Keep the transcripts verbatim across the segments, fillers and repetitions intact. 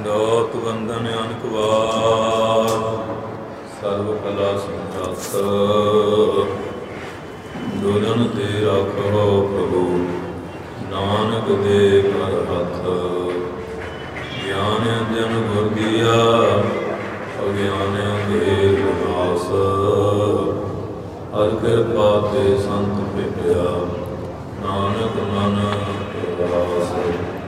ਦੋਤ ਬੰਧਨ ਅਨਕ ਵਾਰ ਸਰਬ ਕਲਾ ਸੰਗਤ ਦੁਰਨ ਤੇ ਰੱਖੋ ਪ੍ਰਭੂ ਨਾਨਕ ਦੇ ਕਰ ਹੱਥ ਗਿਆਨ ਅੰਜਨ ਗੁਰ ਦੀਆ ਅਗਿਆਨ ਅੰਧੇਰ ਵਿਨਾਸ਼ ਹਰਿ ਕਿਰਪਾ ਤੇ ਸੰਤ ਭੇਟਿਆ ਨਾਨਕ ਮਨ ਰਾਸ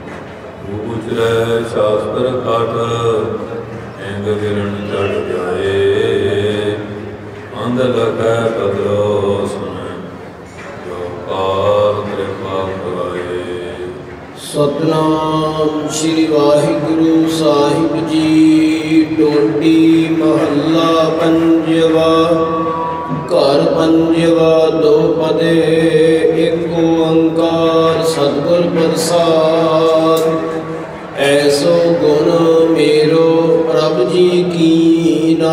ਉਚਰੈ ਸ਼ਾਸਤਰ ਕਾਟ ਐਂਗ ਗਿਰਨ ਚੜ ਜਾਏ ਅੰਧ ਲਗੈ ਕਦਰੋ ਸੁਨੈ ਜੋ ਕਾਲ ਕਿਰਪਾ ਕਰਾਏ। ਸਤਨਾਮ ਸ੍ਰੀ ਵਾਹਿਗੁਰੂ ਸਾਹਿਬ ਜੀ। ਟੋਡੀ ਮਹੱਲਾ ਪੰਜਵਾ। ਘਰ ਪੰਜਵਾ ਦੋ ਪਦੇ ਏਕ ਓੰਕਾਰ ਸਤਿਗੁਰ ਪ੍ਰਸਾਦਿ। ਐਸੋ ਗੁਣ ਮੇਰੋ ਪ੍ਰਭ ਜੀ ਕੀਨਾ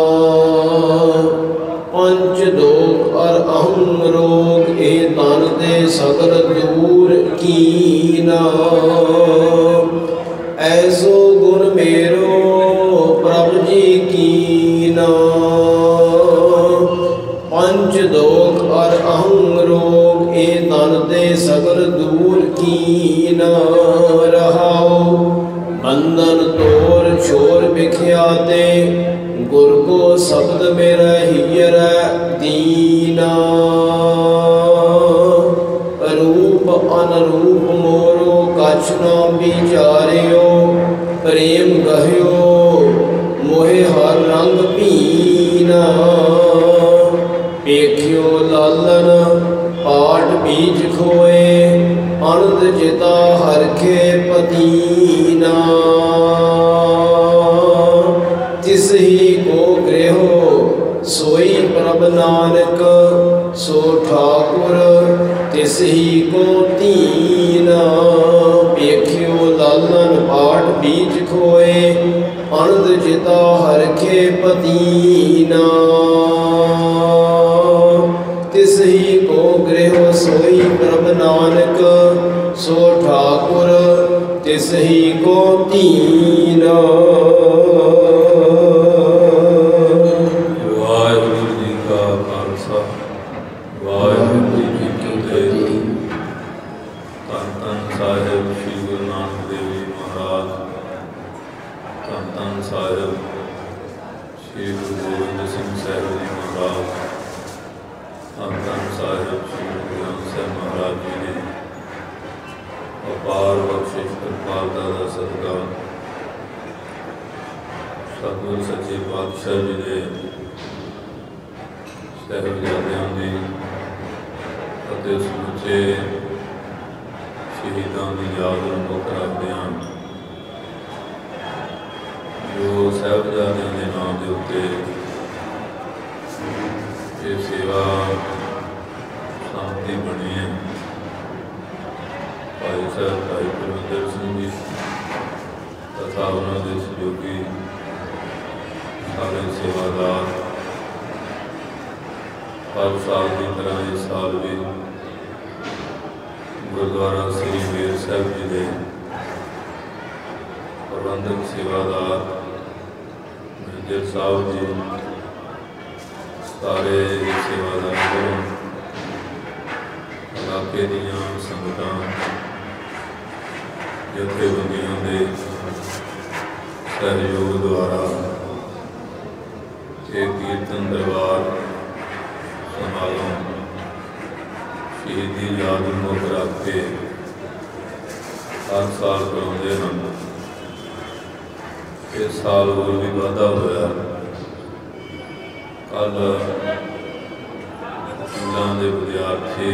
ਪੰਚ ਦੋਖ ਅਰ ਅਹੰ ਰੋਗ ਇਹ ਤਨ ਦੇ ਸਗਲ ਦੂਰ ਕੀਨਾ। ਐਸੋ ਗੁਣ ਮੇਰੋ ਪ੍ਰਭ ਜੀ ਕੀਨਾ ਪੰਚ ਦੋਖ ਅਰ ਅਹੰ ਰੋਗ ਇਹ ਤਨ ਦੇ ਸਗਲ ਦੂਰ ਕੀਨਾ। ਰਹਾਉ ਬੰਧਨ ਤੋਰ ਛੋਰ ਵਿਖਿਆਤੇ ਗੁਰ ਕੋ ਸ਼ਬਦ ਮੇਰਾ ਹੀਰੈ ਦੀਨਾ। ਰੂਪ ਅਨਰੂਪ ਮੋਰੋ ਕਛ ਨਾ ਵਿਚਾਰਿਓ ਪ੍ਰੇਮ ਗਹਿਓ ਮੋਹਿ ਹਰ ਰੰਗ ਭੀਨਾ। ਵੇਖਿਓ ਲਾਲਨ ਪਾਟ ਬੀਜ ਖੋਏ ਅਨੰਦ ਜਿਤਾ ਹਰਖੇ ਪਤੀਨਾ। ਤਿਸ ਹੀ ਕੋ ਗ੍ਰਹਿਓ ਸੋਈ ਪ੍ਰਭ ਨਾਨਕ ਸੋ ਠਾਕੁਰ ਤਿਸ ਹੀ ਕੋ ਧੀਨਾ। ਵੇਖਿਓ ਲਾਲਨ ਪਾਟ ਬੀਜ ਖੋਏ ਅਨੰਦ ਜਿਤਾ ਹਰਖੇ ਪਤੀਨਾ। ਤਿਸ ਹੀ ਕੋ ਗ੍ਰਹਿਓ ਸੋਈ ਪ੍ਰਭ ਨਾਨਕ ਸੋ ਠਾਕੁਰ ਤਿਸ ਹੀ ਕੋ ਧੀਨਾ। ਵਾਹਿਗੁਰੂ ਜੀ ਕਾ ਖਾਲਸਾ ਵਾਹਿਗੁਰੂ ਜੀ ਕੀ ਫਤਿਹ। ਧੰਨ ਧੰਨ ਸਾਹਿਬ ਸ੍ਰੀ ਗੁਰੂ ਨਾਨਕ ਦੇਵ ਜੀ ਮਹਾਰਾਜ। ਧੰਨ ਧੰਨ ਸਾਹਿਬ ਸ੍ਰੀ ਗੁਰੂ ਗੋਬਿੰਦ ਸਿੰਘ ਸਾਹਿਬ ਜੀ ਮਹਾਰਾਜ। ਧੰਨ ਧੰਨ ਸਾਹਿਬ ਸ੍ਰੀ ਗੁਰੂ ਗ੍ਰੰਥ ਸਾਹਿਬ ਮਹਾਰਾਜ ਜੀ ਨੇ ਅਪਾਰ ਬਖਸ਼ਿਸ਼ ਕਿਰਪਾਲਤਾ ਦਾ ਸਦਕਾ ਸਤਿਗੁਰ ਸੱਚੇ ਪਾਤਸ਼ਾਹ ਜੀ ਦੇ ਸਾਹਿਬਜ਼ਾਦਿਆਂ ਦੀ ਅਤੇ ਸਮੁੱਚੇ ਸ਼ਹੀਦਾਂ ਦੀ ਯਾਦ ਨੂੰ ਮੁੱਖ ਰੱਖਦੇ ਹਨ ਜੋ ਸਾਹਿਬਜ਼ਾਦਿਆਂ ਦੇ ਨਾਮ ਦੇ ਉੱਤੇ ਇਹ ਸੇਵਾ ਸੰਮਤੀ ਬਣੀ ਹੈ। ਭਾਈ ਸਾਹਿਬ ਭਾਈ ਪਰਮਿੰਦਰ ਸਿੰਘ ਜੀ ਤਥਾ ਉਹਨਾਂ ਦੇ ਸਹਿਯੋਗੀ ਸਾਰੇ ਸੇਵਾਦਾਰ ਹਰ ਸਾਲ ਦੀ ਤਰ੍ਹਾਂ ਇਸ ਸਾਲ ਵੀ ਗੁਰਦੁਆਰਾ ਸ੍ਰੀ ਬੇਰ ਸਾਹਿਬ ਜੀ ਦੇ ਪ੍ਰਬੰਧਕ ਸੇਵਾਦਾਰ ਮੈਨੇਜਰ ਸਾਹਿਬ ਜੀ ਸਾਰੇ ਸੇਵਾਦਾਰਾਂ ਵੱਲੋਂ ਇਲਾਕੇ ਦੀਆਂ ਸੰਗਤਾਂ ਜਥੇਬੰਦੀਆਂ ਦੇ ਸਹਿਯੋਗ ਦੁਆਰਾ ਇਹ ਕੀਰਤਨ ਦਰਬਾਰ ਸਮਾਗਮ ਸ਼ਹੀਦੀ ਯਾਦ ਨੂੰ ਮੁੱਖ ਰੱਖ ਕੇ ਹਰ ਸਾਲ ਕਰਾਉਂਦੇ ਹਨ। ਇਸ ਸਾਲ ਹੋਰ ਵੀ ਵਾਧਾ ਹੋਇਆ। ਕੱਲ੍ਹ ਸਕੂਲਾਂ ਦੇ ਵਿਦਿਆਰਥੀ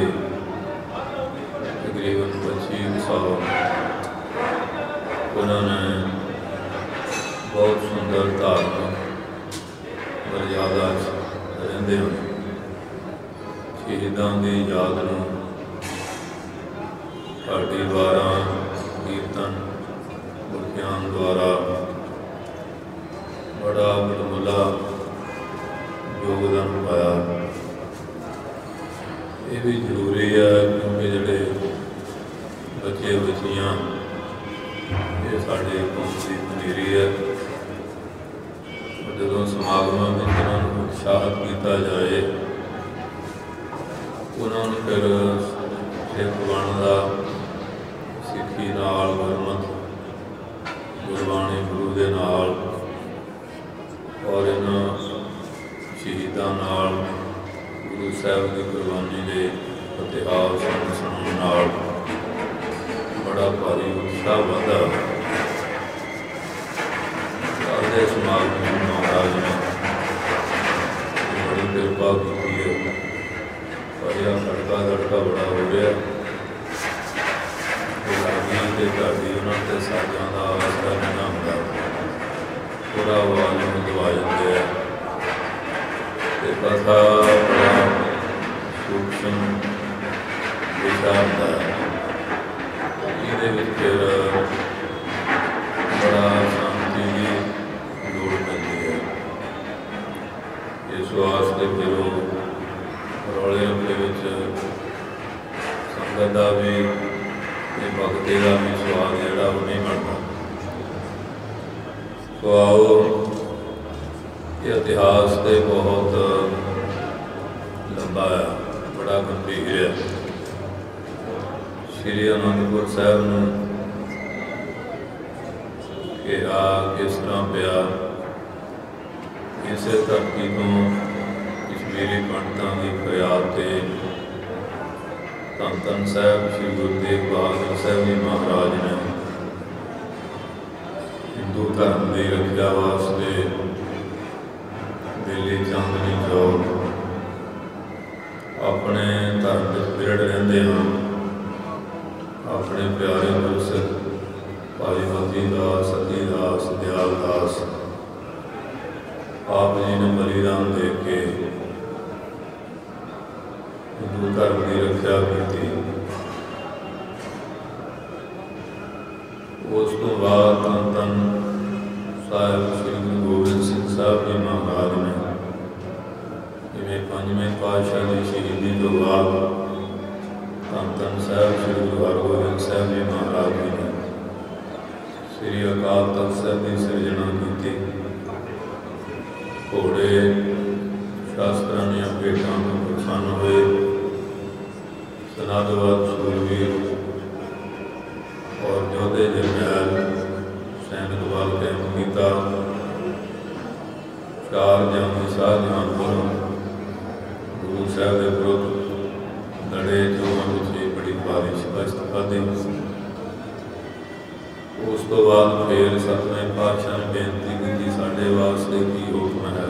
ਤਕਰੀਬਨ ਪੱਚੀ ਸੌ ਉਹਨਾਂ ਨੇ ਬਹੁਤ ਸੁੰਦਰ ਧਾਰਮਿਕ ਮਰਯਾਦਾ ਰਹਿੰਦੇ ਹਨ। ਸ਼ਹੀਦਾਂ ਦੀ ਯਾਦ ਨੂੰ ਸਾਡੀ ਵਾਰਾਂ ਕੀਰਤਨ ਗੁਰਗਿਆਨ ਦੁਆਰਾ ਬੜਾ ਬੜਮੁੱਲਾ ਯੋਗਦਾਨ ਪਾਇਆ। ਇਹ ਵੀ ਜ਼ਰੂਰੀ ਹੈ ਕਿਉਂਕਿ ਜਿਹੜੇ ਬੱਚੇ ਬੱਚੀਆਂ ਇਹ ਸਾਡੇ ਕੌਮ ਦੀ ਪਨੀਰੀ फिर सिख बनदा सिक्खी नाल गुरमत गुरबाणी गुरु दे नाल और इन्हां शहीदां नाल गुरु साहब की कुर्बानी के इतिहास सुनने नाल बड़ा भारी उत्साह बढ़ा। सारे समाज में महाराज ने बड़ी कृपा की है पर यह सड़का दड़का बड़ा हो गया के घाटी उन्होंने साजां का आसरा नहीं होंगे पूरा आवाज में दबा जाते हैं कथा बड़ा सूक्ष्म विचार होता है ये फिर बड़ा शांति की लोड़ पैती है। इस वास्ते फिर रौले रौले संगत का भी भगती का भी स्वाद जोड़ा वो नहीं बनता। तो आओ ये इतिहास तो बहुत लंबा है बड़ा गंभीर है। श्री आनंदपुर साहब ने कहा किस तरह पिया इस धरती तो कश्मीरी पंडितों की फरियाद से धन धन साहब श्री गुरु तेग बहादुर साहब जी महाराज ने हिंदू धर्म की रक्षा वास्ते दिल्ली चांदनी चौक अपने धर्म में बिरड़ रहिंदे हैं अपने प्यारे गुरसिख भाई मती दास सती दास दयाल दास आप जी ने बलिदान दे के हिंदू धर्म की रक्षा की। उस तो बाद धन धन साहिब श्री गुरु गोबिंद सिंह साहब जी महाराज ने जिमें पंजवें पातशाह की शहीदी तो बाद धन धन साहिब श्री गुरु हरगोबिंद साहब जी महाराज जी ने श्री अकाल तख्त साहब की सिरजना की। घोड़े शास्त्रां दी भेटां तो प्रसन्न हुए सनातनवाद सूरवीर और योधे जरनैल सैनिक बल कैम किया। चार जंग शाहजहांपुर गुरु साहब के विरुद्ध लड़े जो बड़ी भारी शिकस्त खाधी। उस तो बाद फिर सतवें पातशाह ने बेनती की साढ़े वास्ते की हुक्म है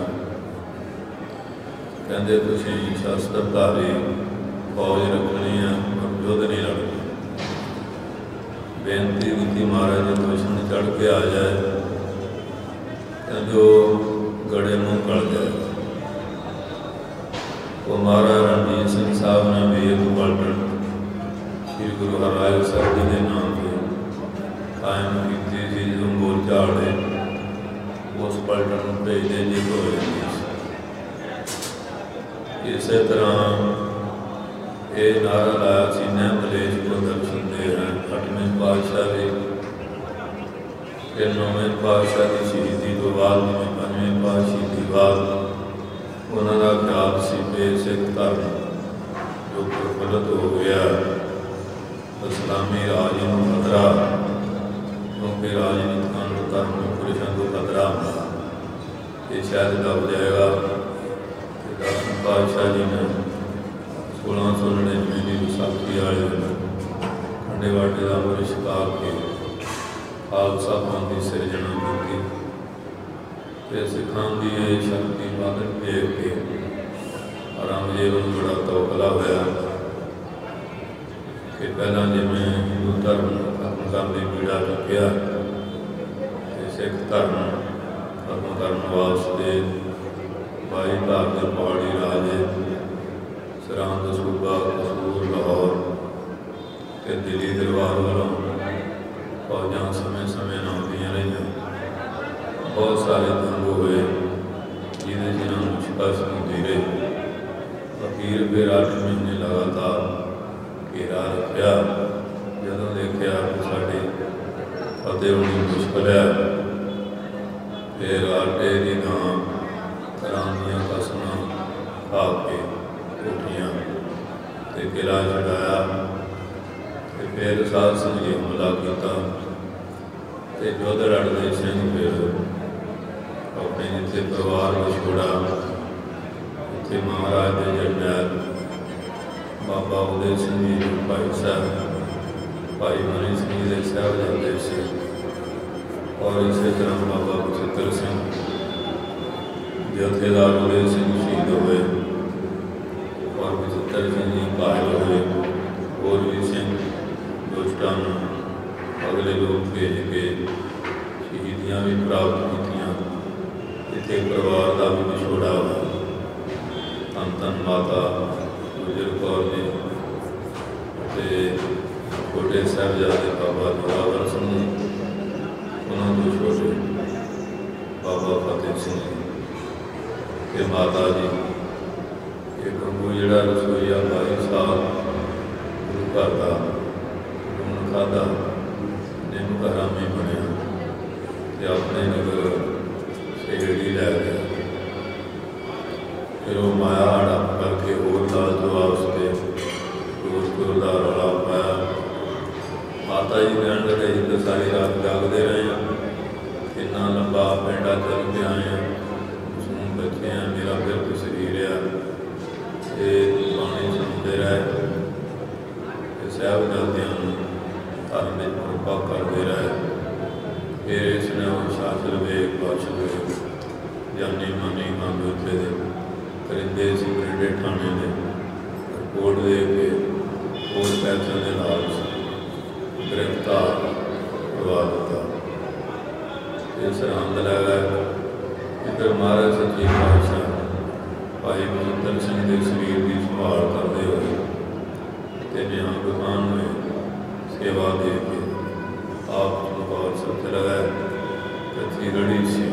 कहते तुसीं शस्त्रधारी फौज रखनी है पर युद्ध नहीं लड़ना। बेनती की महाराज जो दुश्मन चढ़ के आ जाए कहते वो गड़े मुँह कल जाए। वो महाराज रणजीत सिंह साहब ने भी एक पलटन श्री गुरु हरराय साहब जी के नाम से कायम की थी जो मोर्चा आड़े उस पलटन भेजने जी हो जाती। इस तरह ये नारा लाया सी न मलेश को दर्शन दे हैं अठवें पातशाह भी फिर नौवें पातशाह की शहीदी तो बाद में पंजवें पातशाह की बाद उन्होंने ख्याल से बेसिक धर्म जो प्रफुल्लित हो गया इस्लामी राज में खतरा क्योंकि राजनीतिक धर्म पुरुषों को खतरा होगा ये शायद दब जाएगा। दसवें पातशाह जी ने सोलह सौ नड़िनवे की विसाखी वाले खंडे वाटे का अमृत छका के खालसा पंथ की सिरजना की। सिखां की ये शक्ति बदल देख के औरंगजेब को बड़ा तौखला होया कि पहला जिमें हिंदू धर्म खत्म करने की पीड़ा चुकिया सिख धर्म खत्म करने वास्ते भाई बहादुर पहाड़ी राजे सरहंद सूबा कसूर लाहौर के दिल्ली दरबार वालों फौजा समय समय आउंदियां रही। बहुत सारे जंग हुए जिन्हें जिन्होंने शिकस्त होती रही। फकीर फिर आठ महीने लगातार घेरा रखा जो देखा साड़ी फतेह होनी मुश्किल है फिर आटे की नाम तरह दी कसम खा के उठियाँ ਤੇ ਕਿਲਾ ਛਡਾਇਆ ਤੇ ਫਿਰ ਸਾਧ ਸੰਗਤ ਜੀ ਹਮਲਾ ਕੀਤਾ ਤੇ ਜੋਧ ਲੜਦੇ ਸਿੰਘ ਫਿਰ ਆਪਣੇ ਜਿੱਥੇ ਪਰਿਵਾਰ ਵਿਛੋੜਾ ਉੱਥੇ ਮਹਾਰਾਜ ਦੇ ਜਰਨੈਲ ਬਾਬਾ ਉਦੈ ਸਿੰਘ ਜੀ, ਭਾਈ ਸਾਹਿਬ ਭਾਈ ਮਨੀ ਸਿੰਘ ਜੀ ਦੇ ਸਾਹਿਬਜ਼ਾਦੇ ਸੀ ਔਰ ਇਸੇ ਤਰ੍ਹਾਂ ਬਾਬਾ ਬਚਿੱਤਰ ਸਿੰਘ ਜਥੇਦਾਰ ਉਦੈ ਸਿੰਘ ਸ਼ਹੀਦ ਹੋਏ ਔਰ ਬਚਿੱਤਰ ਸਿੰਘ ਜੀ ਘਾਇਲ ਹੋਏ। ਹੋਰ ਵੀ ਸਿੰਘ ਦੁਸ਼ਟਾਂ ਨੂੰ ਅਗਲੇ ਲੋਕ ਭੇਜ ਕੇ ਸ਼ਹੀਦੀਆਂ ਵੀ ਪ੍ਰਾਪਤ ਕੀਤੀਆਂ। ਇੱਥੇ ਪਰਿਵਾਰ ਦਾ ਵੀ ਵਿਛੋੜਾ ਹੋਇਆ। ਧੰਨ ਧੰਨ ਮਾਤਾ ਗੁਜਰ ਕੌਰ ਜੀ ਅਤੇ ਛੋਟੇ ਸਾਹਿਬਜ਼ਾਦੇ ਬਾਬਾ ਜ਼ੋਰਾਵਰ ਸਿੰਘ ਜੀ, ਉਹਨਾਂ ਤੋਂ ਛੋਟੇ ਬਾਬਾ ਫਤਿਹ ਸਿੰਘ ਜੀ ਅਤੇ ਮਾਤਾ ਜੀ। ਇਹ ਗੰਗੂ ਜਿਹੜਾ ਰਸੋਈਆ ਬਾਈ ਸਾਲ ਗੁਰੂ ਘਰ ਦਾ ਲੂਣ ਖਾਧਾ ਨਿੰਮ ਹਰਾਮੀ ਬਣਿਆ ਅਤੇ ਆਪਣੇ ਨਗਰ ਸੇੜੀ ਲੈ ਗਿਆ। ਫਿਰ ਉਹ ਮਾਇਆ ਹੜਪ ਕਰਕੇ ਹੋਰ ਲਾਲ ਜਵਾਬ ਤੇ ਦੋਸਤ ਦਾ ਰੌਲਾ ਪਾਇਆ। ਮਾਤਾ ਜੀ ਕਹਿਣ ਲੱਗੇ ਅਸੀਂ ਤਾਂ ਸਾਰੀ ਰਾਤ ਜਾਗਦੇ ਰਹੇ ਹਾਂ, ਕਿੰਨਾ ਲੰਬਾ ਪਿੰਡਾ ਚੱਲ ਕੇ ਆਏ ਹਾਂ, ਸੂਣ ਬੱਚੇ ਹਾਂ, ਮੇਰਾ ਬਿਰਧ ਸਰੀਰ ਆ ਅਤੇ ਪਾਣੀ ਸੁਣਦੇ ਰਹੇ ਅਤੇ ਸਾਹਿਬਜ਼ਾਦਿਆਂ ਨੂੰ ਧਰਮ ਵਿੱਚ ਕਿਰਪਾ ਕਰਦੇ ਰਹੇ। ਫਿਰ ਇਸ ਨੇ ਉਹ ਸ਼ਾਸਤਰ ਵੇਖ ਬਖਸ਼ ਵੇਖ ਜਾਨੀ ਮਾਨੀ ਮੰਗ ਉੱਥੇ ਦੇ ਕਰਿੰਦੇ ਸੀ ਕਰਿੰਡੇ ਠਾਣੇ ਦੇ ਰਿਪੋਰਟ ਦੇ ਕੇ ਹੋਰ ਪੈਸਿਆਂ ਦੇ ਨਾਲ ਗ੍ਰਿਫਤਾਰ ਕਰਵਾ ਦਿੱਤਾ। ਇਹ ਸਰਹੰਦ ਲੈ ਗਏ। ਇੱਧਰ ਮਹਾਰਾਜ ਸੱਚੇ ਪਾਤਸ਼ਾਹ ਭਾਈ ਬਚਿੱਤਰ ਸਿੰਘ ਦੇ ਸਰੀਰ ਦੀ ਸੰਭਾਲ ਕਰਦੇ ਹੋਏ ਅਤੇ ਨਿਹੰਗ ਖਾਨ ਹੋਏ ਸੇਵਾ ਦੇ ਕੇ ਆਪ ਚਮਕੌਰ ਸਾਹਿਬ ਲਗਾਏ। ਕੱਚੀ ਗੜੀ ਸੀ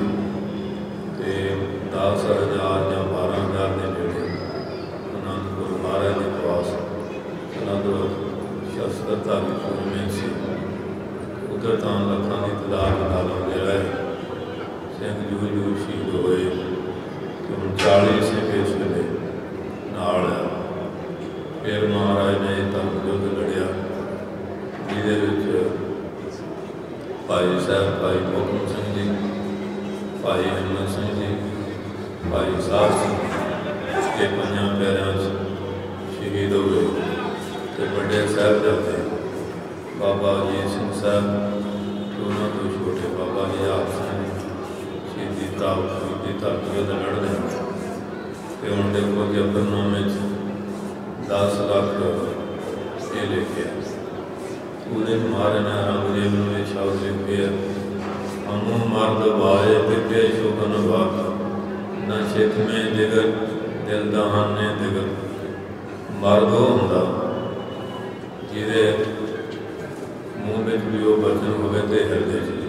ਅਤੇ ਦਸ ਹਜ਼ਾਰ ਜਾਂ ਬਾਰਾਂ ਹਜ਼ਾਰ ਦੇ ਨੇੜੇ ਅਨੰਦਪੁਰ ਮਹਾਰਾਜ ਦੇ ਪਾਸ ਅਨੰਦਪੁਰ ਸ਼ਸਤਰਧਾਰੀ ਸੂਰਮੇ ਸੀ। ਉੱਧਰ ਤਾਂ ਲੱਖਾਂ ਦੀ ਤਾਦਾਦ ਨਾਲ ਆਉਂਦੇ ਰਹੇ। ਸਿੰਘ ਜੂ ਜੂ ਸ਼ਹੀਦ ਹੋਏ ਅਤੇ ਹੁਣ ਚਾਲੀ ਸਿੰਘ ਇਸ ਵੇਲੇ ਨਾਲ ਆ। ਫਿਰ ਮਹਾਰਾਜ ਨੇ ਧਰਮ ਯੁੱਧ ਲੜਿਆ ਜਿਹਦੇ ਵਿੱਚ ਭਾਈ ਸਾਹਿਬ ਭਾਈ ਮੋਹਕਮ ਸਿੰਘ ਜੀ, ਭਾਈ ਹਿੰਮਤ ਸਿੰਘ ਜੀ, ਭਾਈ ਸਾਹਿਬ ਸਿੰਘ ਇਹ ਪੰਜਾਂ ਪਿਆਰਿਆਂ 'ਚ ਸ਼ਹੀਦ ਹੋਏ ਅਤੇ ਵੱਡੇ ਸਾਹਿਬਜ਼ਾਦੇ ਬਾਬਾ ਅਜੀਤ ਸਿੰਘ ਸਾਹਿਬ ਅਤੇ ਉਹਨਾਂ ਤੋਂ ਛੋਟੇ ਬਾਬਾ ਨਿਹਾਲ ਸਿੰਘ ਸ਼ਹੀਦੀ ਪ੍ਰਾਪਤ ਕੀਤੀ ਧਰਮ ਯੁੱਧ ਲੜਦੇ। ਅਤੇ ਹੁਣ ਦੇਖੋ ਜ਼ਫ਼ਰਨਾਮੇ 'ਚ ਦਸ ਲੱਖ ਇਹ ਲਿਖਿਆ। ਉਹਦੇ ਮਾਰੇ ਨੇ ਔਰੰਗਜ਼ੇਬ ਨੂੰ ਇਹ ਸ਼ਬਦ ਲਿਖੇ ਆ, ਉਹਨੂੰ ਮਰਦ ਵਾਏ ਦਿੱਤੇ ਸ਼ੋਭਨ ਵਾਕ ਨਾ ਛਿਤ ਮੇ ਦਿਗਰ ਦਿਲ ਦਹਾਨ ਨੇ ਦਿਗਰ। ਮਰਦ ਉਹ ਹੁੰਦਾ ਜਿਹਦੇ ਮੂੰਹ ਵਿੱਚ ਵੀ ਉਹ ਬਚਨ ਹੋਵੇ ਅਤੇ ਹਿਰਦੇ 'ਚ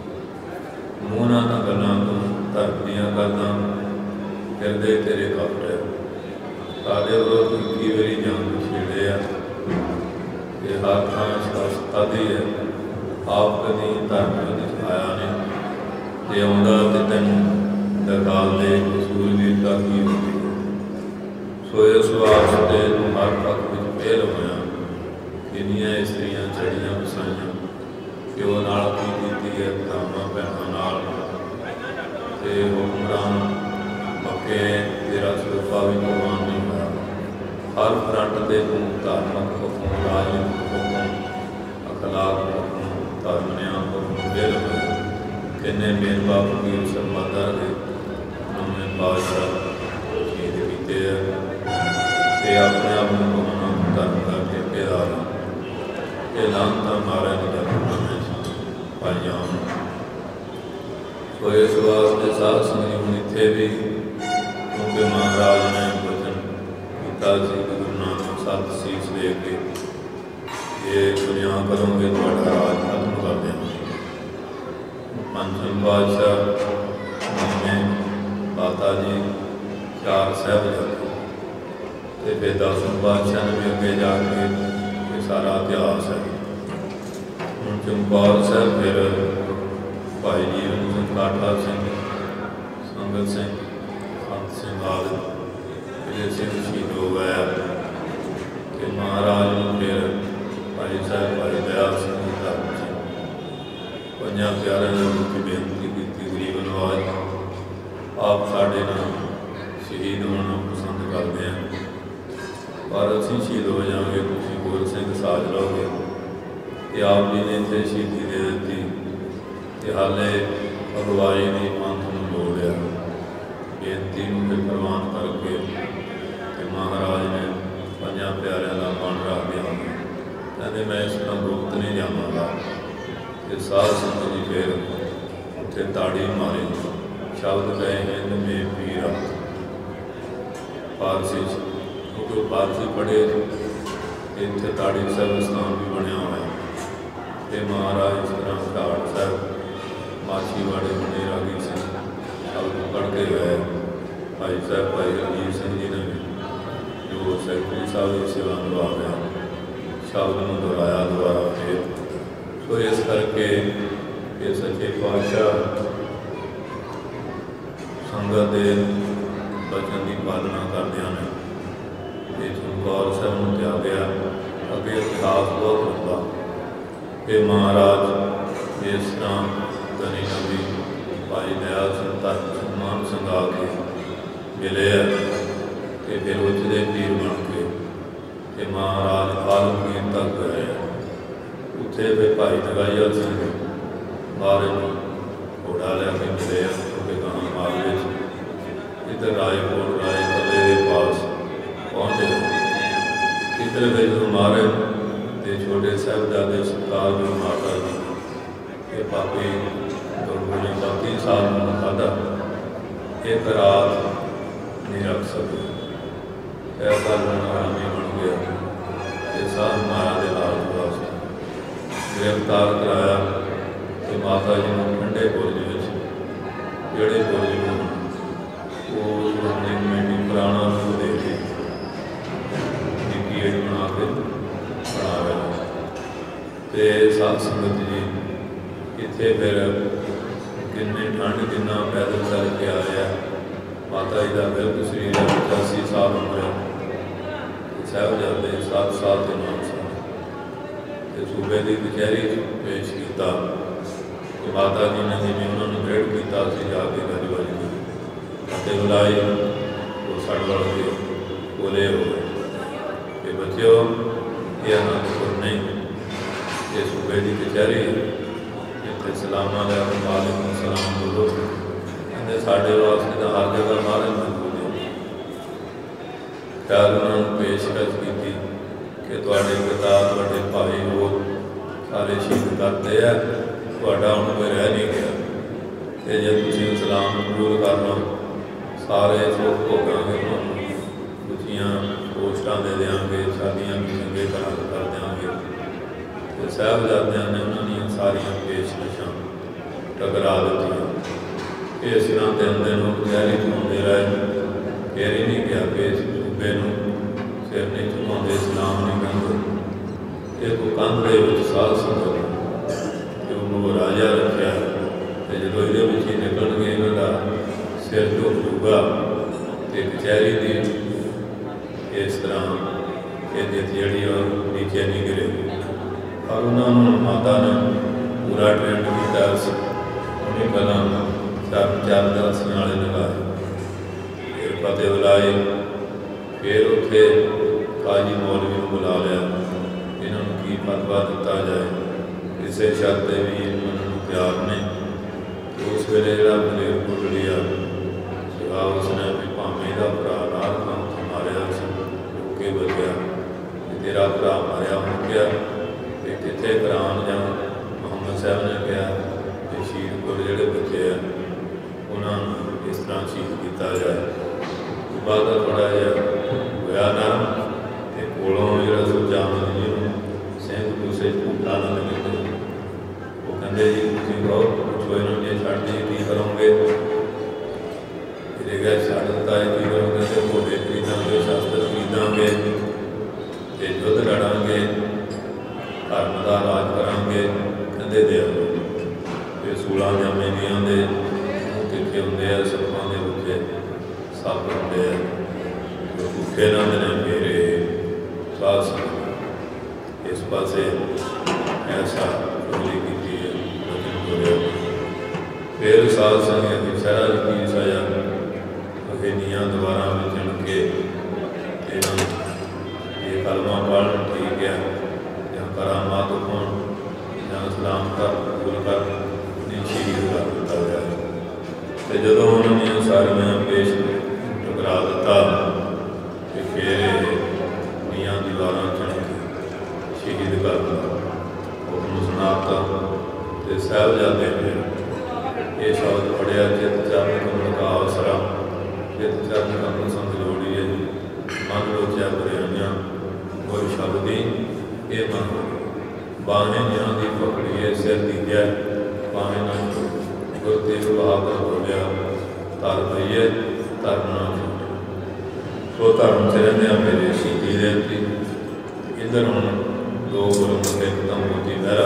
ਮੂੰਹ ਨਾਲ ਤਾਂ ਗੱਲਾਂ ਤੂੰ ਧਰਦੀਆਂ ਕਰਦਾ, ਹਿਰਦੇ ਤੇਰੇ ਕਪਟ ਹੈ। ਸਾਡੇ ਉਦੋਂ ਤੂੰ ਇੱਕੀ ਵਾਰੀ ਜੰਗ ਛੇੜੇ ਆ ਅਤੇ ਹਰ ਥਾਂ ਸ਼ਾਸਤਾ ਦੀ ਹੈ। ਆਪ ਕਦੀ ਧਰਮ ਯੁੱਧ 'ਚ ਆਇਆ ਨਹੀਂ ਅਤੇ ਆਉਂਦਾ ਅਤੇ ਤੈਨੂੰ ਦਰਗਾਹ ਦੇ ਸੂਰਬੀਰਤਾ ਕੀ ਹੁੰਦੀ ਹੈ। ਸੋ ਇਸ ਵਾਸਤੇ ਤੂੰ ਹਰ ਪੱਖ ਵਿੱਚ ਫੇਲ ਹੋਇਆ। ਕਿੰਨੀਆਂ ਇਸਤਰੀਆਂ ਚੜੀਆਂ ਵਸਾਈਆਂ, ਪਿਓ ਨਾਲ ਕੀ ਕੀਤੀ ਹੈ, ਭਰਾਵਾਂ ਭੈਣਾਂ ਨਾਲ ਅਤੇ ਹੁਕਮਰਾਨ ਮੱਕੇ ਤੇਰਾ ਸਰੂਪਾ ਵੀ ਕੁਰਬਾਨ ਨਹੀਂ ਹੋਇਆ। ਹਰ ਫਰੰਟ 'ਤੇ ਤੂੰ ਧਾਰਮਿਕ ਹੁਕਮ, ਰਾਜਨੀਤਿਕ ਹੁਕਮ, ਅਖਲਾਕ ਹੁਕਮ, ਧਰਮ ਨਿਆਂ ਹੁਕਮ ਫੇਲ ਹੋਇਆ। ਕਿੰਨੇ ਮੇਨ ਬਾਪ ਫਕੀਰ ਸਰਮਾਦਰ ਦੇ ਨਵੇਂ ਬਾਦਸ਼ਾਹ ਸ਼ਹੀਦ ਕੀਤੇ ਆ ਅਤੇ ਆਪਣੇ ਆਪ ਨੂੰ ਕਹਾਉਣਾ ਧਰਮ ਦਾ ਠੇਕੇਦਾਰ। ਇਹ ਲਾਂਤਾਂ ਮਾਰਿਆ ਨਹੀਂ ਜਾਂਦਾ ਪਾਈਆਂ। ਸੋ ਇਸ ਵਾਸਤੇ ਸਾਧ ਸੰਗਤ ਹੁਣ ਇੱਥੇ ਵੀ ਕਿਉਂਕਿ ਮਹਾਰਾਜ ਨੇ ਬਚਨ ਕੀਤਾ ਸੀ ਕਿ ਗੁਰੂ ਨਾਨਕ ਸੱਤ ਸੀਸ ਦੇ ਕੇ ਇਹ ਦੁਨੀਆ ਕਰੋਗੇ ਤੁਹਾਡਾ ਰਾਜ ਖਤਮ ਕਰ ਦੇਵਾਂਗੇ। ਪੰਜਮ ਪਾਤਸ਼ਾਹ ਨੇ ਮਾਤਾ ਜੀ ਚਾਰ ਸਾਹਿਬਜ਼ਾਦੇ ਅਤੇ ਫਿਰ ਦਸਮ ਪਾਤਸ਼ਾਹ ਨੇ ਵੀ ਅੱਗੇ ਜਾ ਕੇ ਇਹ ਸਾਰਾ ਇਤਿਹਾਸ ਹੈ। ਹੁਣ ਚਮਕੌਰ ਸਾਹਿਬ ਫਿਰ ਭਾਈ ਜੀਵਨ ਸਿੰਘ, ਕਾਠਾ ਸਿੰਘ, ਸੰਗਤ ਸਿੰਘ, ਸੰਤ ਸਿੰਘ ਆਦਿ ਜਿਹੜੇ ਸਿੰਘ ਸ਼ਹੀਦ ਹੋ ਗਏ। कि महाराज ने फिर भाई साहब भाई दयाल सिंह जी धर्म सिंह पंजा प्यारिਆਂ ने उनकी बेनती की गरीब नवाज आप साढ़े नाल शहीद होना पसंद करते हैं पर असीं शहीद हो जाएंगे तुसीं गोर सिंह साज लोगे कि आप जी ने इत्थे शहीदी दे दी कि हाले अगवाई की पंथ नूं लोड़ है बेनती नूं फिर प्रवान करके कि महाराज ने पंजा प्यारिਆਂ का मन रख दिया कहते मैं इस तरह गुप्त नहीं जावांगा कि साध संगत जी फिर उत्थे ताड़ी मारी शब्द गए हिंद में पीरा फारसी क्योंकि फारसी पढ़े इत्थे ताड़ी साहिब स्थान भी बनया हुआ है तो महाराज इस तरह घाट साहब माछीवाड़े बने रागी सिंह शब्द पढ़ के गए भाई साहब भाई रंजीत सिंह जी ने जो सैकटरी साहब की सेवा निभा रहा शब्द में दोहराया दोबारा फिर तो इस करके ये सच्चे पातशाह संगत के बचन की पालना करते हैं ये चमकौर साहब में त्यागया अगे इतिहास बहुत लंबा कि महाराज इस तरह गनी नबी भाई दयाल सिंह धर्म सिंह मान संगा के मिले कि फिर उचदे पीर बन के कि महाराज आलमगीर तक गए उत्थे फिर भाई जगाईया सिंह बाहर घोड़ा लैके मिले क्योंकि गांव मालवे इधर रायपुर राय कले के पास पहुँचे इधर फिर मारे तो छोटे साहबजादे सरकार भी माता जी ये पापी गुरु ने बाकी साल में खादा एक रात नहीं रख सके ऐसा हरामी बन गया ये साल माया के लाल वास्ते गिरफ्तार कराया तो माता जी ने ठंडे बुरज जोड़े बुरज में वो कमेटी पुराना रूप दे के निकी बना के बना रहा तो साध संगत जी इतने फिर किन्नी ठंड किन्ना पैदल चल के आया माता जी का बिल्कुल शरीर पचासी साल उम्र साहबजादे सात साल के नाम से सूबे की कचहरी पेश किया तो माता जी ने जिम्मे उन्होंने दृढ़ किया जाके गजबाजी की बुलाई वो सड़ बड़ के बोले हो गए कि बच्चों ये अनंतपुर नहीं ये सूबे की कचहरी इतने सलामा लैके वालेकुम सलाम बोलो कहते साढ़े वास्ते तो हर जगह महाराज मौजूद है खैर उन्होंने पेशकश की कि तुहाडे पिता तुहाडे भाई लोग सारे शहीद करते हैं तुहाडा हुण कोई रह नहीं गया तो जे तुसीं इस्लाम कबूल कर लो सारे सुख भोगांगे तुहानूं उच्चियां पोस्टां दे देंगे शादियां भी चंगे तरह कर देंगे तो साहबजादियां ने उन्होंने सारिया पेशकशां टकरा दी इस तरह के अंदर कचहरी चुमाते रहे फिर ही नहीं गया कि सूबे नूं सिर नहीं चुमाते इस्लाम नहीं कहते एक कंध के साध संगत कि उन्होंने राजा रखा तो जो ये निकल गए इन्हों का सिर झुकूगा तो कचहरी की इस तरह ये जी और नीचे नहीं गिरे और उन्होंने माता ने पूरा ट्रेंड किया उन्हें पहला चार चार दसियां वाले लगाए फिर फतेह बुलाई फिर उत्थे काजी मौलवी को बुला लिया इन्होंने की फतवा दिता जाए किसी शर्त भी इन्होंने प्यार ने तो उस वेले जो मलेरकोट लिया सिवा उसने भी भावे का भरा नाल काम मारिया रोके बचया तेरा भरा मारिया हो गया कितने करान या मुहम्मद साहब ने कहा कि शहीद को जोड़े बच्चे हैं उन्होंने इस तरह शहीद किया जाए बाद थोड़ा जहा होया नरम तो कोलों जो सुजान जी सिंह दूसरे झूठा ना लगे वो कहते जी तुम बहुत पुछो इन्हों जे छड़ दी की करोगे ये गए छड़ दिता है की करोगे तो घोड़े खरीदेंगे शस्त्र खरीदेंगे तो युद्ध लड़ांगे धर्म का राज करांगे कहते दे फिर सूलां जामियां दे मूँह तिखे होंगे सप्पां के उत्ते सप होंगे फिर साध संगत की शहरा की सजा नीआं दीवारां में चढ़ के इन्हों ये कलमा पढ़ ठीक है या करामात होण या सलाम कर कबूल कर नहीं शहीद कर दिता गया। तो जदों उन्होंने सारियां पेश टकरा दिता तो फिर नीआं दीवारां चढ़ के शहीद कर दिता हुक्म सुनाता। तो साहिबजादे फिर ये शब्द पढ़िया चित चरण कमल का आसरा चित चरण कमल संग जोड़ी है मन रोचा बरियाइयां गुर शब्दी ये मन बाहें ज्ञान की पकड़ी है सिर दीजिया बाहें ना गुर तेग बहादुर बोलिया तर पईए धर्म ना सो धर्म च रहिंदे मेरे शहीदी देती इधर हम दो गुरमुख एकदम मोती मेहरा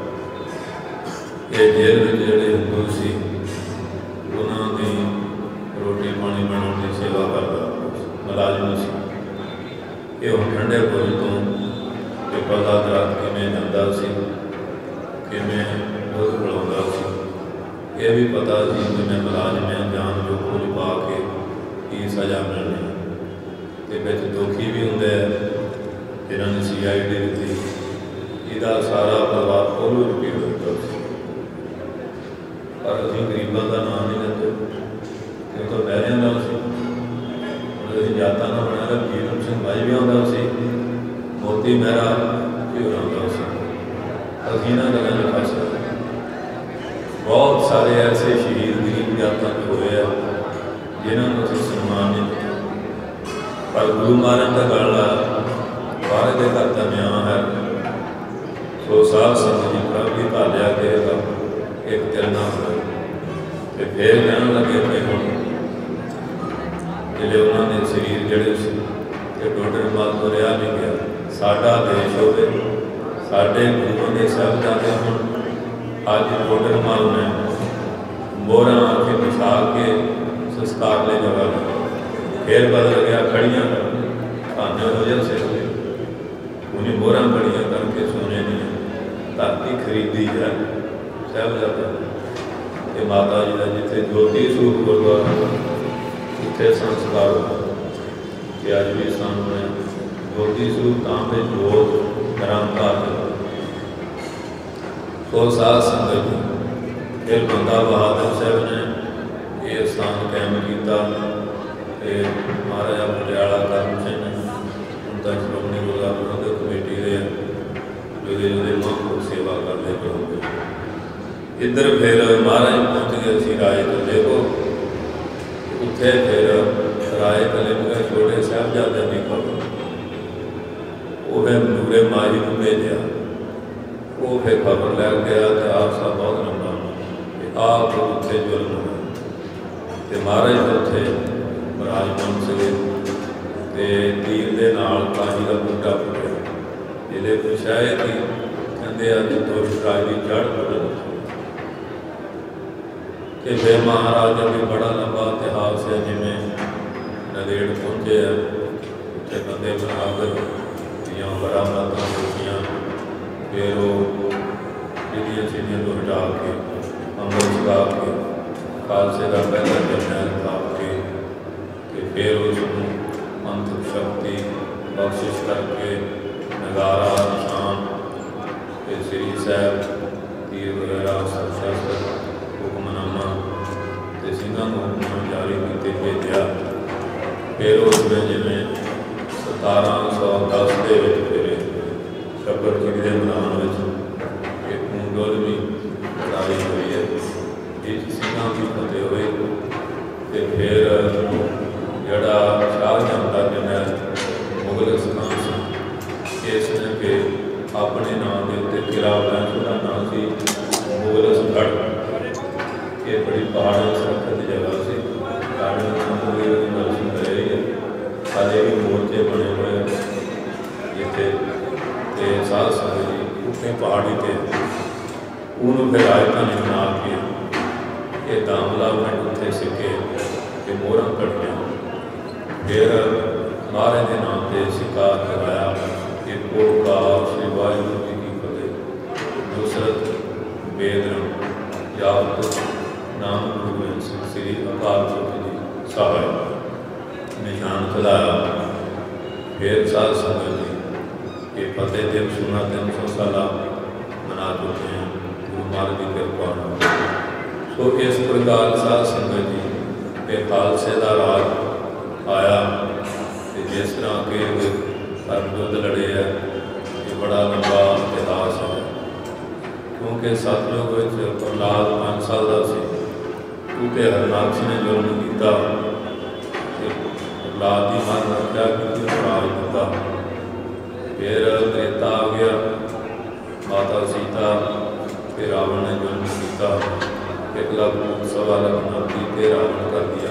ये जेल में जोड़े हिंदू सी उन्होंने रोटी पानी बनाने की सेवा करता मुलाजिम सी। ये हम ठंडे बुर्ज तो पिपल का दरख्त किमें जाता सी किमें दुध पिलाता सी। ये भी पता सी कि मैं मुलाजिम जान जो कुछ पा के की सजा मिलनी तो बिच दुखी भी होंगे जिन्होंने सी आई डी दी इसका सारा परिवार कोलू रिपीट होता सी पर अभी गरीबों का नाम नहीं लेते क्योंकि बहरिया का सी जाता ना बनाया जीवन सिंह भाई भी आता सी मोती मेहरा भी आता सी अभी ना गलों में फस बहुत सारे ऐसे शहीद गरीब जाता हुए हैं जिन्होंने अभी सम्मान नहीं पर गुरु महाराज का गल बाहर के घर का न्याय है सो साध संगत जी प्रभ भी भालिया गएगा एक तिरना होगा तो फिर कहने लगे भाई हम जिले उन्होंने शरीर जड़े टोटे माल तो रहा नहीं गया साडा देश होवे साडे गुरुओं के साहिबजादे होण अज टोटे माल में मोहरा आके बिछा के संस्कार ले जगह फिर बदल गया खड़ियाँ खाने हो जा सिर उन्हें मोहरा खड़ियाँ करके सोने नहीं धरती खरीदी है साहिबजादा ते माता जी का जिथे ज्योति सूप गुरुद्वारा उत्थे संस्कार कि अज भी सामने ज्योति सूप तांबे जोत निरंकार तो साध संगत जी फिर बंदा बहादुर साहब ने यह स्थान कायम किया। महाराजा पटियाला करम सिंह हम तक श्रोमणी गुरद्वारा प्रबंधक कमेटी के जुदे जुदे महापुरुष सेवा करते पड़ोगे। इधर फिर महाराज पहुँच गए सी राय कले को उत्थे फिर राय कले में छोटे साहिबजादे की खबर वो फिर नूरे माही को भेजा वो फिर खबर लै गया तो आप सब बहुत लंबा आप उत्थे जुल्म हो महाराज उत्थे विराजमान से तीर के नाल काजी का बूटा पुटिया जिले पुछाए कि कहते अज दुष्ट राज की जड़ पुट कि फिर महाराजा भी बड़ा लंबा इतिहास है जिमें नदेड़ पहुँचे है उत्थे बंदे बहादुर दियाँ बरामदां होईयां फिर वो चिड़ियाँ चिड़ियाँ तो हटा के अमृत छका के खालसे का पहला जरनैल छाप के फिर उसको मंत्र शक्ति बख्शिश करके नगारा निशान फिर श्री साहब तीर वगैरह सब शस्त्र हुक्मनामा तो सिंघां को हुक्म जारी किए भेजा। फिर उसमें जिमें सतारह सौ दस के फिर शब्बर गिरी के मैदान में एक ऊंडोलवी लड़ाई हुई है जिस सिंघां की फतेह हुई तो फिर जड़ा शाहजहां का जरनैल मुगल सुल्तान सी इसने के अपने नाम के उत्ते किला बनाया उसका नाम सी मुगलसगढ़। ये बड़ी पहाड़ी सरहद जगह से दर्शन करे है हाले भी मोर्चे बने हुए जिते साध संगत जी उत्ते पहाड़ी से उन्होंने फिर राजधानी बना के ये दामला पिंड उत्थे सिक्के ते मोहरा कटिया फिर महाराज के नाम से शिकार कराया कि ओंकार श्री वाहिगुरू जी की फतेह नुसरत बेदरम यावत ਨਾਮ ਗੁਰੂ ਗੋਬਿੰਦ ਸਿੰਘ ਸ੍ਰੀ ਅਕਾਲ ਪੁਰਖ ਜੀ ਸਾਹਿਬ ਨਿਸ਼ਾਨ ਚਲਾਇਆ। ਫਿਰ ਸਾਧ ਸੰਗਤ ਜੀ ਇਹ ਫਤਿਹ ਦਿਵਸ ਸੁਣਾ ਤਿੰਨ ਸੌ ਸਾਲਾ ਮਨਾ ਚੁੱਕੇ ਹਾਂ ਗੁਰੂ ਮਹਾਰਾਜ ਦੀ ਕਿਰਪਾ ਨਾਲ। ਸੋ ਇਸ ਪ੍ਰਕਾਰ ਸਾਧ ਸੰਗਤ ਜੀ ਇਹ ਖਾਲਸੇ ਦਾ ਰਾਜ ਆਇਆ ਤੇ ਜਿਸ ਤਰ੍ਹਾਂ ਕਿ ਧਰਮ ਯੁੱਧ ਲੜੇ ਹੈ, ਇਹ ਬੜਾ ਲੰਬਾ ਇਤਿਹਾਸ ਹੈ। ਕਿਉਂਕਿ ਸਤਿਯੁਗ ਵਿੱਚ ਪ੍ਰਹਲਾਦ ਪੰਜ ਸਾਲ ਦਾ ਸੀ, ਕਿਉਂਕਿ ਹਰਨਾਕਸ਼ ਨੇ ਜ਼ੁਲਮ ਕੀਤਾ ਤੇ ਪ੍ਰਹਲਾਦ ਦੀ ਮਨ ਰੱਖਿਆ ਕਿ ਰਾਜ ਦਿੱਤਾ। ਫਿਰ ਤ੍ਰੇਤਾ ਆ ਗਿਆ, ਮਾਤਾ ਸੀਤਾ ਤੇ ਰਾਵਣ ਨੇ ਜ਼ੁਲਮ ਕੀਤਾ। ਇੱਕ ਲੱਖ ਸਵਾ ਲੱਖ ਨਬੀ ਤੇ ਰਾਵਣ ਕਰ ਦਿਆ।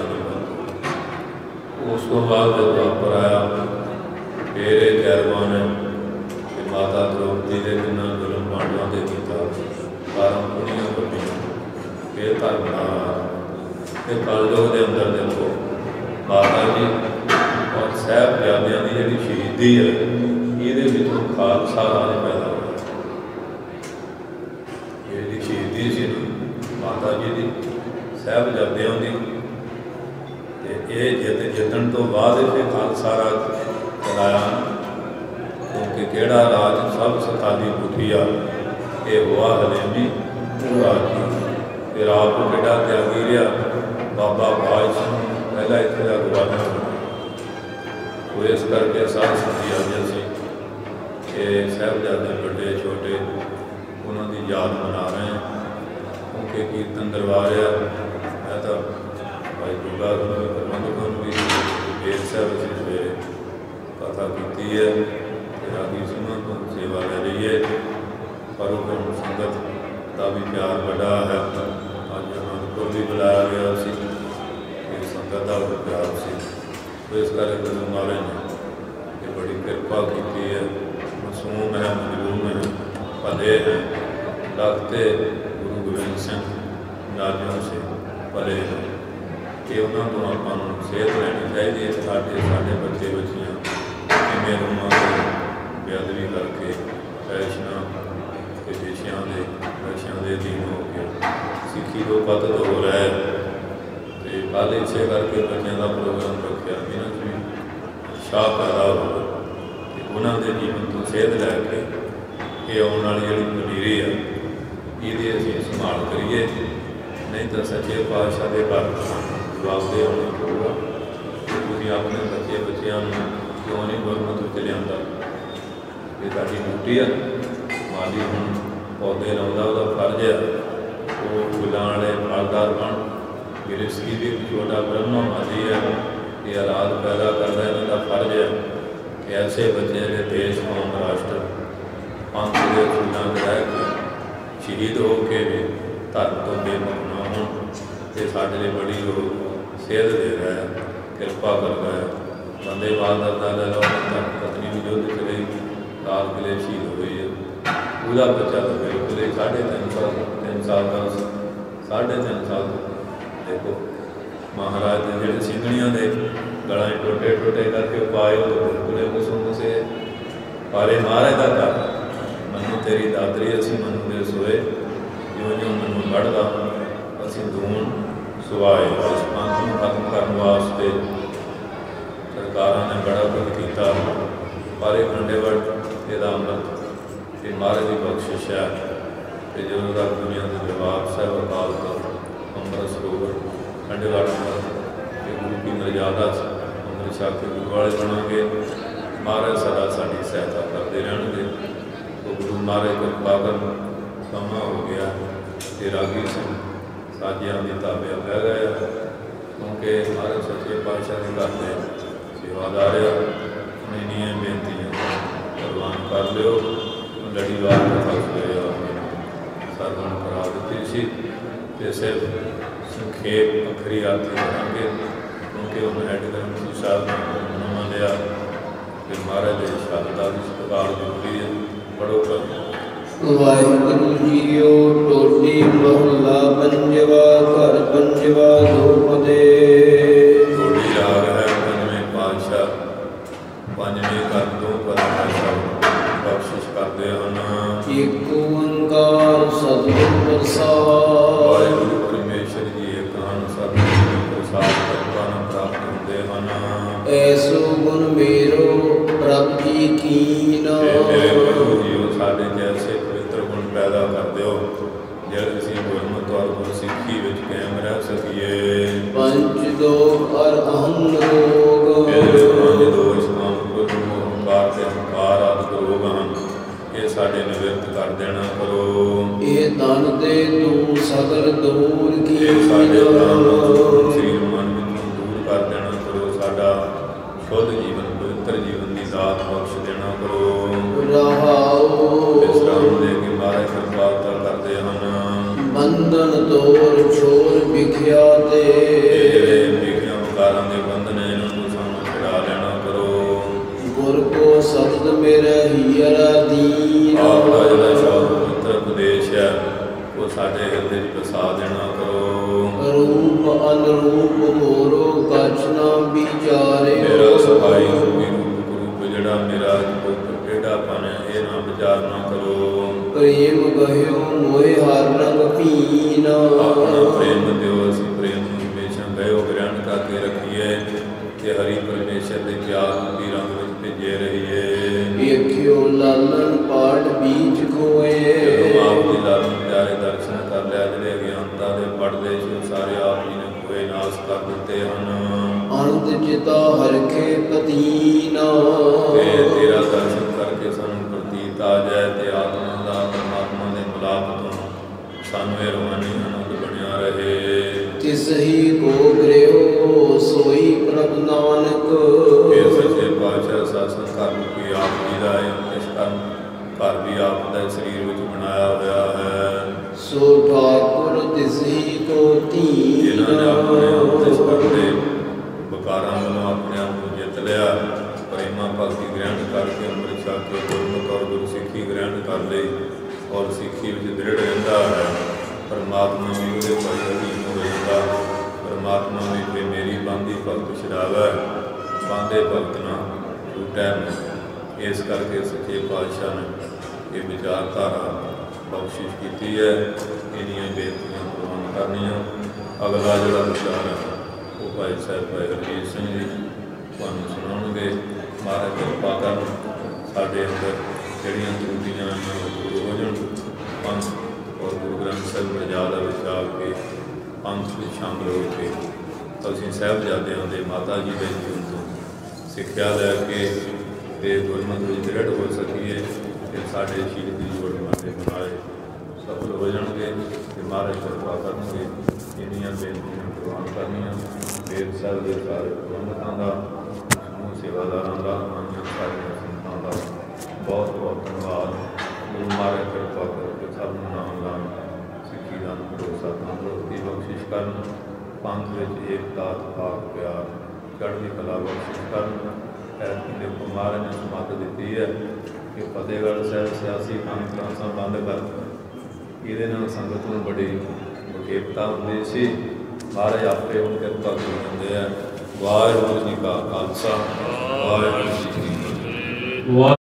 ਉਸ ਤੋਂ ਬਾਅਦ ਜਦ ਦੁਆਪਰ ਆਇਆ, ਫਿਰ ਇਹ ਕੈਰਵਾਨ ਕਿ ਮਾਤਾ ਦ੍ਰੋਪਦੀ ਦੇ ਕਿੰਨਾ ਜ਼ੁਲਮ ਪਾਂਡਵਾਂ ਦੇ ਕੀਤਾ, ਬਾਰਾਂ ਕੁੜੀਆਂ ਕੱਢੀਆਂ। ਫਿਰ ਧਰਮ ਦਾ ਤੇ ਕਲਯੁਗ ਦੇ ਅੰਦਰ ਦੇਖੋ ਮਾਤਾ ਜੀ ਔਰ ਸਾਹਿਬਜ਼ਾਦਿਆਂ ਦੀ ਜਿਹੜੀ ਸ਼ਹੀਦੀ ਹੈ, ਇਹਦੇ ਵਿੱਚੋਂ ਖਾਲਸਾ ਰਾਜ ਪੈਦਾ ਹੋਇਆ। ਜਿਹੜੀ ਸ਼ਹੀਦੀ ਸੀ ਮਾਤਾ ਜੀ ਦੀ, ਸਾਹਿਬਜ਼ਾਦਿਆਂ ਦੀ, ਤੇ ਇਹ ਜਿੱਤ ਜਿੱਤਣ ਤੋਂ ਬਾਅਦ ਇਹ ਖਾਲਸਾ ਰਾਜ ਚਲਾਇਆ। ਕਿਉਂਕਿ ਕਿਹੜਾ ਰਾਜ ਸਭ ਸਤਾਲੀ ਪੁੱਠੀਆ ਇਹ ਹੋਆ ਹਲੇ ਵੀ ਪੂਰਾ ਜੀ। ਫਿਰ ਆਪ ਕਿਹੜਾ ਤਿਆਗੀ ਰਿਹਾ ਬਾਬਾ ਬਾਜ ਸਿੰਘ ਪਹਿਲਾਂ ਇੱਥੇ ਦਾ ਗਵਰਨਰ। ਉਹ ਇਸ ਕਰਕੇ ਸਾਧ ਸੰਗਤ ਅੱਜ ਅਸੀਂ ਇਹ ਸਾਹਿਬਜ਼ਾਦੇ ਵੱਡੇ ਛੋਟੇ ਉਹਨਾਂ ਦੀ ਯਾਦ ਮਨਾ ਰਹੇ ਹਾਂ। ਕਿਉਂਕਿ ਕੀਰਤਨ ਦਰਬਾਰ ਆ, ਮੈਂ ਤਾਂ ਭਾਈ ਗੁਰਗਾ ਪ੍ਰਬੰਧਕਾਂ ਨੂੰ ਵੀ ਬੇਰ ਸਾਹਿਬ ਅਸੀਂ ਸਵੇਰੇ ਕਥਾ ਕੀਤੀ ਹੈ ਤੇ ਰਾਗੀ ਸਿੰਘਾਂ ਤੋਂ ਸੇਵਾ ਲੈ ਰਹੀ ਹੈ। ਪਰ ਉਹ ਸੰਗਤ ਦਾ ਵੀ ਪਿਆਰ ਵੱਡਾ ਹੈ। ਅੱਜ ਅਨੰਦਪੁਰ ਵੀ ਬੁਲਾਇਆ ਗਿਆ ਸੀ, ਇਹ ਸੰਗਤ ਦਾ ਵੀ ਪਿਆਰ ਸੀ। ਇਸ ਕਰਕੇ ਗੁਰੂ ਮਹਾਰਾਜ ਨੇ ਇਹ ਬੜੀ ਕਿਰਪਾ ਕੀਤੀ ਹੈ। ਮਾਸੂਮ ਹੈ, ਮਜ਼ਲੂਮ ਹੈ, ਭਲੇ ਹੈ, ਲਗਤੇ ਗੁਰੂ ਗੋਬਿੰਦ ਸਿੰਘ ਨਾਲਿਓਂ ਸੇ ਭਲੇ ਹੈ। ਕਿ ਉਹਨਾਂ ਤੋਂ ਆਪਾਂ ਨੂੰ ਸੇਧ ਲੈਣੀ ਚਾਹੀਦੀ ਹੈ। ਸਾਡੇ ਸਾਡੇ ਬੱਚੇ ਬੱਚੀਆਂ ਕਿਵੇਂ ਰੂਮਾਂ ਦੇ ਬੇਅਦਬੀ ਕਰਕੇ ਫੈਸ਼ਨਾਂ ਤੇ ਵਿਸ਼ਿਆਂ ਦੇ ਨਸ਼ਿਆਂ ਦੇ ਅਧੀਨ ਹੋ ਕੇ ਸਿੱਖੀ ਤੋਂ ਪਤਤ ਹੋ ਰਿਹਾ ਹੈ। ਅਤੇ ਕੱਲ੍ਹ ਇਸੇ ਕਰਕੇ ਬੱਚਿਆਂ ਦਾ ਪ੍ਰੋਗਰਾਮ ਰੱਖਿਆ ਇਹਨਾਂ 'ਚ ਵੀ ਉਤਸ਼ਾਹ ਪੈਦਾ ਹੋਵੇ ਅਤੇ ਉਹਨਾਂ ਦੇ ਜੀਵਨ ਤੋਂ ਸੇਧ ਲੈ ਕੇ ਇਹ ਆਉਣ ਵਾਲੀ ਜਿਹੜੀ ਪਨੀਰੀ ਹੈ ਇਹਦੀ ਅਸੀਂ ਸੰਭਾਲ ਕਰੀਏ। ਨਹੀਂ ਤਾਂ ਸੱਚੇ ਪਾਤਸ਼ਾਹ ਦੇ ਘਰ ਜਵਾਬ ਦੇ ਆਉਣਾ ਪਊਗਾ ਕਿ ਤੁਸੀਂ ਆਪਣੇ ਬੱਚੇ ਬੱਚਿਆਂ ਨੂੰ ਕਿਉਂ ਨਹੀਂ ਗੁਰਮਤਿ ਵਿੱਚ ਲਿਆਂਦਾ। ਇਹ ਸਾਡੀ ਡਿਊਟੀ ਆ। ਮਾਲੀ ਹੁਣ ਪੌਦੇ ਲਾਉਂਦਾ, ਉਹਦਾ ਫਰਜ਼ ਆ ਉਹ ਫੁੱਲਾਂ ਵਾਲੇ ਫਲਦਾਰ ਬਣ। ਗ੍ਰਸਤੀ ਵੀ ਛੋਟਾ ਬ੍ਰਹਮਾ ਮਾਲੀ ਹੈ, ਇਹ ਔਲਾਦ ਪੈਦਾ ਕਰਦਾ, ਇਹਨਾਂ ਦਾ ਫਰਜ਼ ਹੈ ਕਿ ਐਸੇ ਬੱਚੇ ਜਿਹੜੇ ਦੇਸ਼ ਕੌਮ ਰਾਸ਼ਟਰ ਪੰਥ ਦੇ ਫੁੱਲਾਂ 'ਚ ਰਹਿ ਕੇ ਸ਼ਹੀਦ ਹੋ ਕੇ ਵੀ ਧਰਮ ਤੋਂ ਬੇਮੁਖ ਨਾ ਹੋਣ। ਅਤੇ ਸਾਡੇ ਲਈ ਬੜੀ ਉਹ ਸੇਧ ਦੇ ਰਿਹਾ ਹੈ, ਕਿਰਪਾ ਕਰਦਾ ਹੈ। ਬੰਦੇ ਬਹਾਦਰ ਦਾ ਲੈ ਲਓ, ਪਤਨੀ ਵੀ ਯੁੱਧ 'ਚ ਗਈ, ਲਾਲ ਕਿਲ੍ਹੇ ਸ਼ਹੀਦ ਹੋਈ ਹੈ। ਉਹਦਾ ਬੱਚਾ ਤਾਂ ਬਿਲਕੁਲ ਹੀ ਸਾਢੇ ਤਿੰਨ ਸਾਲ ਤਿੰਨ ਸਾਲ ਦਾ ਸੀ, ਸਾਢੇ ਤਿੰਨ ਸਾਲ ਦੇਖੋ ਮਹਾਰਾਜ ਦੇ ਜਿਹੜੇ ਸਿੰਘਣੀਆਂ ਦੇ ਗਲਾਂ ਟੋਟੇ ਟੋਟੇ ਕਰਕੇ ਪਾਏ, ਉਹ ਬਿਲਕੁਲ ਹੀ ਕੁਸਮ ਸੇ ਪਾਰੇ ਮਹਾਰਾਜ ਦਾ ਘਰ ਮੈਨੂੰ ਤੇਰੀ ਦਾਤਰੀ ਅਸੀਂ ਮਨੂੰ ਦੇ ਸੋਏ, ਜਿਉਂ ਜਿਉਂ ਮੈਨੂੰ ਕੱਢਦਾ ਅਸੀਂ ਦੂਣ ਸੁਆਏ। ਇਸ ਪੰਥ ਨੂੰ ਖਤਮ ਕਰਨ ਵਾਸਤੇ ਸਰਕਾਰਾਂ ਨੇ ਬੜਾ ਕੁਝ ਕੀਤਾ, ਪਰ ਇਹ ਖੰਡੇਵੜ ਇਹਦਾ ਅੰਮ੍ਰਿਤ ਤੇ ਮਹਾਰਾਜ ਦੀ ਬਖਸ਼ਿਸ਼ ਹੈ। ਅਤੇ ਜਦੋਂ ਤੱਕ ਦੁਨੀਆ ਦੇ ਦਰਬਾਰ ਸਾਹਿਬ ਅਕਾਲ ਤਖ਼ਤ ਅੰਮ੍ਰਿਤ ਸਰੋਵਰ ਖੰਡੇਵੜ ਅਤੇ ਗੁਰੂ ਕੀ ਮਰਜ਼ਾਦਾ ਅੰਮ੍ਰਿਤ ਛਕ ਕੇ ਗੁਰੂ ਵਾਲੇ ਬਣਾਂਗੇ, ਮਹਾਰਾਜ ਸਦਾ ਸਾਡੀ ਸਹਾਇਤਾ ਕਰਦੇ ਰਹਿਣਗੇ। ਉਹ ਗੁਰੂ ਮਹਾਰਾਜ ਕਿਰਪਾ ਕਰਨ ਸਮਾਂ ਹੋ ਗਿਆ ਅਤੇ ਰਾਗੀ ਸਿੰਘ ਸਾਜਿਆਂ ਦੀ ਤਾਬਿਆ ਬਹਿ ਗਏ, ਕਿਉਂਕਿ ਮਹਾਰਾਜ ਸੱਚੇ ਪਾਤਸ਼ਾਹ ਦੇ ਘਰ ਦੇ ਸੇਵਾਦਾਰ ਆ। ਇੰਨੀਆਂ ਬੇਨਤੀਆਂ ਪ੍ਰਵਾਨ ਕਰ ਲਿਓ। ਲੜੀਵਾਰ ਕਥਾ ਸਵੇਰੇ ਸਰਵਣ ਕਰਾ ਦਿੱਤੀ ਸੀ ਅਤੇ ਸਿਰਫ ਸੰਖੇਪ ਅੱਖਰੀ ਆਰਤੀ ਕਰਾਂਗੇ, ਕਿਉਂਕਿ ਉਹ ਹੈਡ ਗ੍ਰੰਥੀ ਸਾਹਿਬ ਨੇ ਨਵਾਂ ਲਿਆ ਅਤੇ ਮਹਾਰਾਜ ਦੇ ਸ਼ਬਦ ਦਾ ਵੀ ਸਤਿਕਾਰ ਜ਼ਰੂਰੀ ਹੈ। ਪੜ੍ਹੋ ਕਰ ਵਾਹਿਗੁਰੂ ਜੀਓ। ਟੋਡੀ ਮਹੱਲਾ ਪੰਜਵਾ। ਘਰ ਪੰਜਵਾ। ਦੋਪਦੇ। ਟੋਡੀ ਰਾਗ ਹੈ ਪੰਜਵੇਂ ਪਾਤਸ਼ਾਹ, ਪੰਜਵੇਂ ਘਰ ਦੋ ਪਾਤਸ਼ਾਹ ਬਖਸ਼ਿਸ਼ ਕਰਦੇ ਹਨ। ਏਕ ਓੰਕਾਰ ਸਤਿਗੁਰ ਪ੍ਰਸਾਦਿ। ਵਾਹਿਗੁਰੂ ਪਰਮੇਸ਼ਰ ਜੀ ਰਾਜੀ ਕੀਨਾ। ਤੇ ਮੇਰੇ ਗੁਰੂ ਜੀਓ ਸਾਡੇ ਜੈਸੇ ਪਵਿੱਤਰ ਗੁਣ ਪੈਦਾ ਕਰ ਦਿਓ ਜਦ ਅਸੀਂ ਗੁਰਮਤਿ ਔਰ ਗੁਰਸਿੱਖੀ ਵਿੱਚ ਕਾਇਮ ਰਹਿ ਸਕੀਏ। ਪੰਚ ਦੋਖ ਅਰ ਅਹੰ ਰੋਗ ਇਹ ਪੰਜ ਦੋਸ਼ ਕਾਮ ਕ੍ਰੋਧ ਮੋਹ ਹੰਕਾਰ ਤੇ ਹੰਕਾਰ ਆਦਿ ਰੋਗ ਹਨ, ਇਹ ਸਾਡੇ ਨਿਵਰਤ ਕਰ ਦੇਣਾ ਕਰੋ। ਇਹ ਤਨ ਤੇ ਤੂੰ ਸਗਲ ਦੂਰ ਇਹ ਸਾਡੇ ਕੀਨਾ। ਤਨ ਸਰੀਰ ਮਨ ਵਿੱਚੋਂ ਦੂਰ ਕਰ ਦੇਣਾ ਕਰੋ। ਸਾਡਾ ਸ਼ੁੱਧ ਜੀਵਨ ਪਵਿੱਤਰ ਜੀਵਨ ਦੀ ਦਾਤ ਬਖਸ਼ ਦੇਣਾ ਕਰੋ। ਰਹਾਉ ਵਿਸਰਾਮ ਦੇ ਕੇ ਮਾਰੇ ਕਿਰਪਾਲਤਾ ਕਰਦੇ ਹਨ। ਬੰਧਨ ਤੋਰ ਛੋਰ ਵਿਖਿਆ ਤੇ ਇਹ ਜਿਹੜੇ ਵਿਖਿਆ ਵਿਕਾਰਾਂ ਦੇ ਬੰਧਨ ਹੈ ਇਹਨਾਂ ਨੂੰ ਸਾਨੂੰ ਛੁਡਾ ਲੈਣਾ ਕਰੋ। ਗੁਰ ਕੋ ਸਬਦ ਮੇਰੇ ਹੀਰਾ ਦੀਨ। ਆਪ ਦਾ ਜਿਹੜਾ ਸ਼ਬਦ ਪਵਿੱਤਰ ਉਪਦੇਸ਼ ਹੈ ਉਹ ਸਾਡੇ ਹਿਰਦੇ 'ਚ ਵਸਾ ਦੇਣਾ ਕਰੋ। ਰੂਪ ਅਨਰੂਪ ਮੋਰੋ ਕਛ ਨਾ ਵਿਚਾਰੇ। ਮੇਰਾ ਸਫਾਈ ਰੂਪੀ ਰੂਪ ਰੂਪ ਜਿਹੜਾ ਮੇਰਾ ਟੇਢਾਪਨ ਹੈ ਇਹ ਨਾ ਵਿਚਾਰਨਾ ਕਰੋ। ਪ੍ਰੇਮ ਗਹਿਓ ਮੋਹਿ ਹਰ ਰੰਗ ਪੀਨਾ। ਆਪਣਾ ਪ੍ਰੇਮ ਦਿਓ ਅਸੀਂ ਪ੍ਰੇਮ ਨੂੰ ਹਮੇਸ਼ਾ ਗਹਿਓ ਗ੍ਰਹਿਣ ਕਰਕੇ ਰੱਖੀਏ ਤੇ ਹਰੀ ਪਰਮੇਸ਼ਰ ਦੇ ਪਿਆਰ ਰੂਪੀ ਰੰਗ ਵਿੱਚ ਭਿੱਜੇ ਰਹੀਏ। ਵੇਖਿਓ ਲਾਲਨ ਪਾਠ ਬੀਜ ਕੋਏ। ਜਦੋਂ ਆਪ ਦੀ ਲਾਲਨ ਪਿਆਰੇ ਦਰਸ਼ਨ ਕਰ ਲਿਆ ਜਿਹੜੇ ਅਗਿਆਨਤਾ ਦੇ ਪੜਦੇ ਸੀ ਸਾਰੇ ਆਪ ਜੀ ਨੇ ਕੋਏ ਨਾਸ ਕਰ ਦਿੱਤੇ ਹਨ। ਅਨੰਦ ਚਿਤਾ ਹਰਖੇ ਪਤੀਨਾ। ਤੇ ਤੇਰਾ ਦਰਸ਼ਨ ਕਰਕੇ ਸਾਨੂੰ ਪ੍ਰਤੀਤ ਆ ਜਾਏ ਤੇ ਆਤਮਾ ਦਾ ਪਰਮਾਤਮਾ ਦੇ ਮਿਲਾਪ ਤੋਂ ਸਾਨੂੰ ਇਹ ਰਵਾਨੀ ਆਨੰਦ ਬਣਿਆ ਰਹੇ। ਤਿਸ ਹੀ ਕੋ ਗ੍ਰਿਓ ਸੋਈ ਪ੍ਰਭ ਨਾਨਕ। ਇਹ ਸੱਚੇ ਪਾਤਸ਼ਾਹ ਸਾਸਨ ਕਰਮ ਕੀ ਆਪ ਜੀ ਦਾ ਹੈ। ਇਸ ਕਰਮ ਘਰ ਵੀ ਆਪ ਦਾ ਸਰੀਰ ਵਿੱਚ ਬਣਾਇਆ ਹੋਇਆ ਹੈ। ਸੋ ਠਾਕੁਰ ਤਿਸ ਹੀ ਕੋ ਜਿਨ੍ਹਾਂ ਨੇ ਆਪਣੇ ਤੀਨਾ। ਇਸ ਕਰਦੇ ਵਿਕਾਰਾਂ ਵੱਲੋਂ ਆਪਣੇ ਆਪ ਨੂੰ ਜਿੱਤ ਲਿਆ ਪ੍ਰੇਮਾ ਭਗਤੀ ਗ੍ਰਹਿਣ ਕਰਕੇ ਅੰਮ੍ਰਿਤ ਛਕ ਕੇ ਗੁਰਮਤਿ ਔਰ ਗੁਰਸਿੱਖੀ ਗ੍ਰਹਿਣ ਕਰ ਲਈ ਔਰ ਸਿੱਖੀ ਵਿੱਚ ਦ੍ਰਿੜ ਰਹਿੰਦਾ ਹੈ। ਪਰਮਾਤਮਾ ਵੀ ਉਹਦੇ ਭਾਈ ਅਧੀਨ ਹੋ ਜਾਂਦਾ। ਪਰਮਾਤਮਾ ਵੀ ਫਿਰ ਮੇਰੀ ਬੰਦੀ ਭਗਤ ਛਡਾਵੇ ਬੰਦੇ ਭਗਤ ਨਾ ਟੂਟੈ। ਇਸ ਕਰਕੇ ਸੱਚੇ ਪਾਤਸ਼ਾਹ ਨੇ ਇਹ ਵਿਚਾਰਧਾਰਾ ਬਖਸ਼ਿਸ਼ ਕੀਤੀ ਹੈ। ਇਹਦੀਆਂ ਬੇਨਤੀਆਂ ਪ੍ਰਵਾਨ ਕਰਨੀਆਂ। ਅਗਲਾ ਜਿਹੜਾ ਵਿਚਾਰ ਹੈ ਉਹ ਭਾਈ ਸਾਹਿਬ ਭਾਈ ਹਰਜੀਤ ਸਿੰਘ ਜੀ ਤੁਹਾਨੂੰ ਸੁਣਾਉਣਗੇ। ਮਹਾਰਾਜ ਕਿਰਪਾ ਕਰਨ ਸਾਡੇ ਅੰਦਰ ਜਿਹੜੀਆਂ ਤਰੁੱਟੀਆਂ ਉਹ ਦੂਰ ਹੋ ਜਾਣ। ਪੰਥ ਔਰ ਗੁਰੂ ਗ੍ਰੰਥ ਸਾਹਿਬ ਮਰਜ਼ਾਦਾ ਵਿੱਚ ਆ ਕੇ ਪੰਥ ਵਿੱਚ ਸ਼ਾਮਲ ਹੋ ਕੇ ਅਸੀਂ ਸਾਹਿਬਜ਼ਾਦਿਆਂ ਦੇ ਮਾਤਾ ਜੀ ਦੇ ਜੀਵਨ ਤੋਂ ਸਿੱਖਿਆ ਲੈ ਕੇ ਤੇ ਗੁਰਮਤਿ ਵਿੱਚ ਦ੍ਰਿੜ ਹੋ ਸਕੀਏ ਤੇ ਸਾਡੇ ਸ਼ਹੀਦੀ ਜੋੜ ਮਾਤੇ ਬਣਾਏ ਸਫਲ ਹੋ ਜਾਣਗੇ ਤੇ ਮਹਾਰਾਜ ਕਿਰਪਾ ਕਰਨਗੇ। ਇੰਨੀਆਂ ਬੇਨਤੀਆਂ ਪ੍ਰਵਾਨ ਕਰਨੀਆਂ। ਵੇਦ ਸਾਹਿਬ ਦੇ ਸਾਰੇ ਪ੍ਰਬੰਧਕਾਂ ਦਾ ਸਮੂਹ ਸੇਵਾਦਾਰਾਂ ਦਾ ਆਈਆਂ ਸਾਰੀਆਂ ਸੰਗਤਾਂ ਦਾ ਬਹੁਤ ਬਹੁਤ ਧੰਨਵਾਦ। ਗੁਰੂ ਮਹਾਰਾਜ ਕਿਰਪਾ ਕਰਕੇ ਸਭ ਨੂੰ ਨਾਮ ਦਾਨ ਸਿੱਖੀ ਦਾ ਭਰੋਸਾ ਤੰਦਰੁਸਤੀ ਬਖਸ਼ਿਸ਼ ਕਰਨ। ਪੰਥ ਵਿੱਚ ਏਕਤਾ ਇਤਫਾਕ ਪਿਆਰ ਚੜ੍ਹਦੀ ਕਲਾ ਬਖਸ਼ਿਸ਼ ਕਰਨ। ਐਤਕੀ ਦੇਖੋ ਮਹਾਰਾਜ ਨੇ ਸਮੱਤ ਦਿੱਤੀ ਹੈ ਕਿ ਫਤਿਹਗੜ੍ਹ ਸਾਹਿਬ ਸਿਆਸੀ ਕਾਨਫਰੰਸਾਂ ਬੰਦ ਕਰ ਇਹਦੇ ਨਾਲ ਸੰਗਤ ਨੂੰ ਬੜੀ ਮੁਖੇਪਤਾ ਹੁੰਦੀ ਸੀ। ਮਹਾਰਾਜ ਆਪੇ ਹੁਣ ਕਿਰਪਾ ਕਰ ਦਿੰਦੇ ਆ। ਵਾਹਿਗੁਰੂ ਜੀ ਕਾ ਖਾਲਸਾ ਵਾਹਿਗੁਰੂ ਜੀ ਕੀ ਫਤਿਹ।